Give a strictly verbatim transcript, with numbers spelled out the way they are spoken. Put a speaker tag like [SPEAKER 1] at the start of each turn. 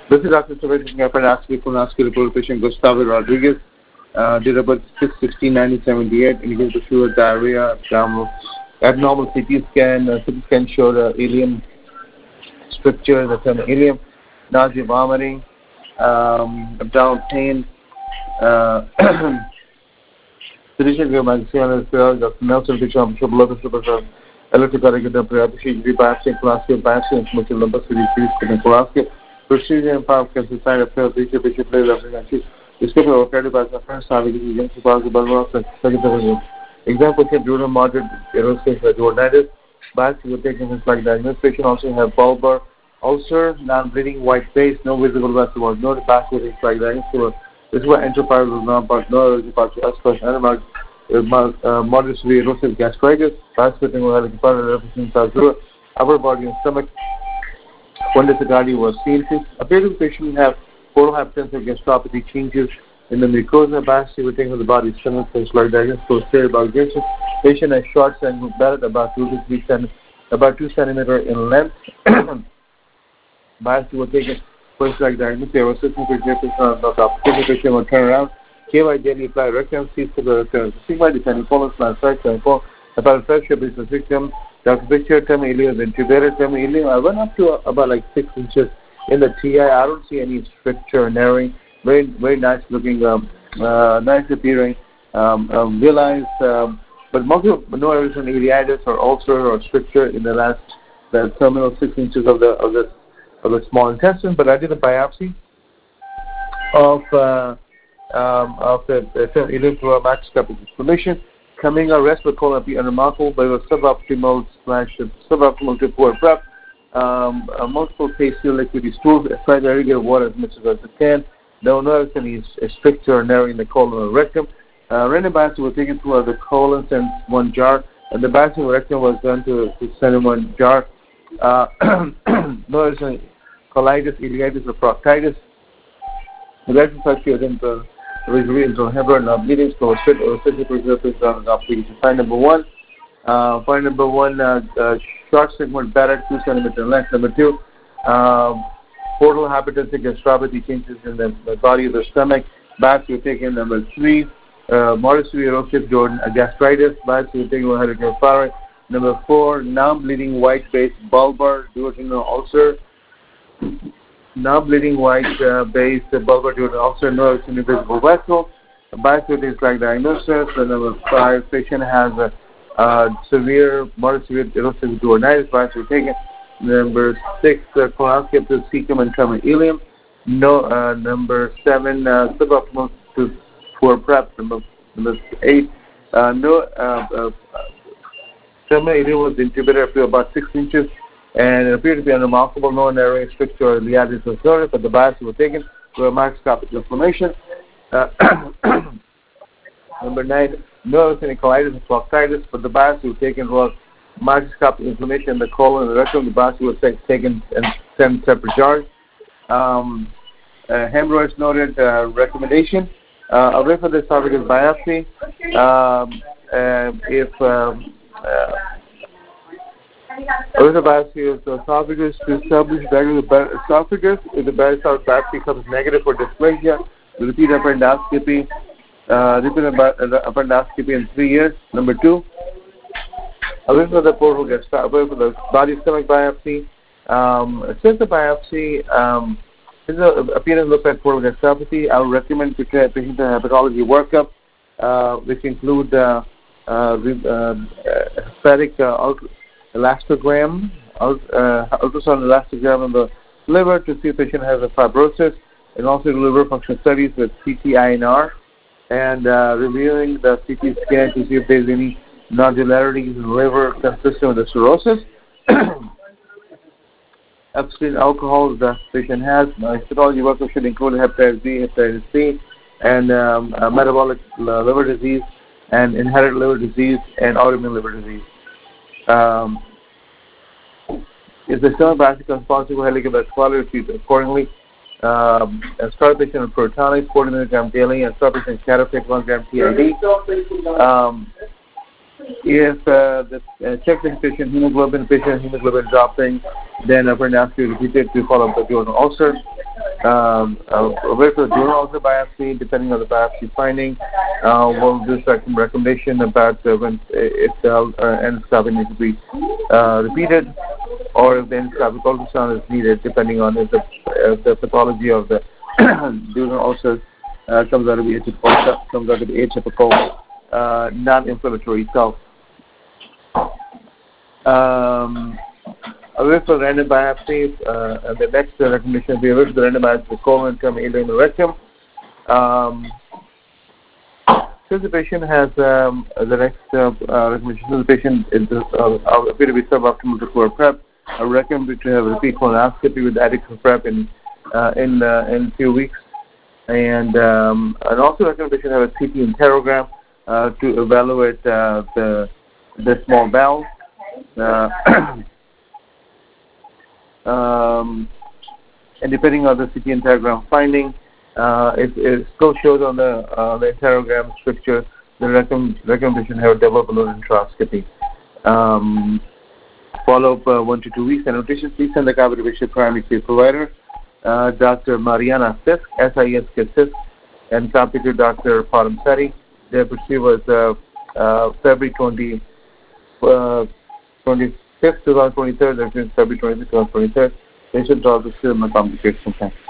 [SPEAKER 1] This is Doctor Sebastian Gapanasky from Nasky report patient Gustavo Rodriguez, uh, date of birth six sixteen nineteen seventy-eight, indicated to fluid diarrhea, abdominal, abnormal C T scan, uh, C T scan showed uh, ileum stricture, the term ileum, nausea, vomiting, um, abdominal pain, uh, Sedation Gamaxian, Doctor Nelson Bicham, Shabloka Super, Electrocardiography, Preappreciation, Biopsy, Classical Biopsy, and Smoking Lumbus, and Classical. Procedure and power can decide a fair bishop, bishop, player, representative. Description of cardiac by the first time, which is against the power of the second of example, can do a moderate aerospace duodenitis. Biopsy will take in his like diagnosis. Patient also have bulbar ulcer, non-bleeding, white face, no visible vessel, no back with his like diagnosis. This is what enterprise was not about no allergy part to us question animal moderate severe erosive gastritis. Biopsy will have a component representing upper body and stomach. One discardie was seen. Appears the patient have portal hypertensive gastropathy, changes in the mucosa, biopsy will take of the body, stomach, face, like diagnosis, posterior about gation. Patient has short segment bed, about two to three centimeters, about two centimeter in length. Biopsy will take it first like diagnosis. There was system for patient on the top. Patient will turn around. K Y daily apply rectum, sees for the rectum. Sigma depending colon slant side and four. About fracture is the victim. Doctor Picture, tell me ileum, intubated, tell me ileum. I went up to uh, about like six inches in the T I. I don't see any stricture or narrowing. Very, very nice looking, um, uh, nice appearing, um, um, realized, um, but multiple, no evidence of iliitis or ulcer or stricture in the last, the terminal six inches of the of the of the small intestine. But I did a biopsy of uh, um, of the ileum through a macroscopic inflammation. Coming a rest will call be unremarkable, but it was suboptimal slash suboptimal to poor prep. Um, uh, multiple pasty liquidy stools, try to irrigate water as much as it can. No notice any stricture or narrowing the colon or rectum. Uh, random biopsy was taken through the colon and one jar, and the biopsy of rectum was done to, to send in one jar. Uh, notice any colitis, ileitis, or proctitis. The rectum fluctuates into Reservoir into hemorrhage and bleeding, so fit or physical surface on the application. Find number one. Uh, find number one, uh, uh, short segment better, two centimeter in length. Number two, um, portal hypertensive gastropathy, changes in the, the body of the stomach. Biopsy will take in number three, uh, moderate severe erosive Jordan, uh, gastritis. Biopsy will take in hereditary. Number four, non-bleeding white base bulbar duodenal ulcer. Non-bleeding white uh, base, uh, bulbar duodenal ulcer, no invisible vessel. Biopsy is like diagnosis. And number five, patient has a uh, severe, moderate severe erosive duodenitis. Biopsy taken. Number six, uh, colonoscopy to cecum and common ileum. No. Uh, number seven, uh, suboptimal to poor prep. Number, number eight, uh, no. Uh, uh, common ileum was intubated up to about six inches. And it appeared to be unremarkable, no narrowing stricture or iliitis was noted, but the biopsy was taken to a microscopic inflammation. Uh, number nine, no any colitis and proctitis, but the biopsy was taken was microscopic inflammation in the colon and the rectum. The biopsy was taken in ten separate jars. Um, uh, hemorrhoids noted, uh, recommendation. Uh, away from the esophagus biopsy, um, uh, if um, uh, Other biopsy of the esophagus to establish diagnosis of the esophagus. If the biopsy comes negative for dysplasia, repeat upper endoscopy. Uh, repeat upper endoscopy in three years. Number two, away from the portal gastro, away from the body stomach biopsy. Um, since the biopsy um, is a appearance look at portal gastropathy, I would recommend to a patient a hepatology workup, uh, which include uh, uh, uh, hepatic uh, elastogram, uh, ultrasound elastogram on the liver to see if the patient has a fibrosis, and also liver function studies with C T I N R, and uh, reviewing the C T scan to see if there's any nodularities in the liver consistent with the cirrhosis. Upstream alcohol the patient has. Uh, hepatology workup should include hepatitis B, hepatitis C, and um, uh, metabolic uh, liver disease, and inherited liver disease, and autoimmune liver disease. Um, if the stomach biopsy comes positive, we'll give a quality treat accordingly. Um, start patient on protonics, forty milligrams daily, and start patient catapult, one gram T I D. Um, if uh, the uh, check the patient hemoglobin, patient hemoglobin dropping, then upper endoscopy repeated to follow up the duodenal ulcer. Um, uh, wait for the dural ulcer biopsy, depending on the biopsy finding. Uh, we'll do some recommendation about uh, when if the uh, endoscopy needs to be uh, repeated, or if the endoscopic ultrasound is needed, depending on if the, if the pathology of the dural ulcer uh, comes out to be atypical, comes out to be atypical, uh, non-inflammatory itself. Um, away from random biopsies, uh, the next uh, recommendation will be away from the random biopsy of colon, tummy, ileum, and rectum. Um, since the patient has um, the next uh, uh, recommendation, since the patient is uh, appear to be suboptimal to core prep, I recommend to have a repeat colonoscopy with adequate prep in uh, in uh, in a few weeks, and um, and also recommend the patient have a C T enterogram uh, to evaluate uh, the the small bowel. Uh, um, and depending on the C T enterogram finding, uh, it, it still shows on the uh, the enterogram stricture the recommend, recommendation have a double balloon enteroscopy. Um, follow up uh, one to two weeks. And notation, please send the copy to the primary care provider, uh, Doctor Mariana Sisk, S I S K Sisk, and copy to Doctor Padam Seti. Their procedure was uh, uh, February twentieth. Uh, twenty-fifth, twenty twenty-three, that means February twenty-fifth, twenty twenty-three. Patient also still in my complication.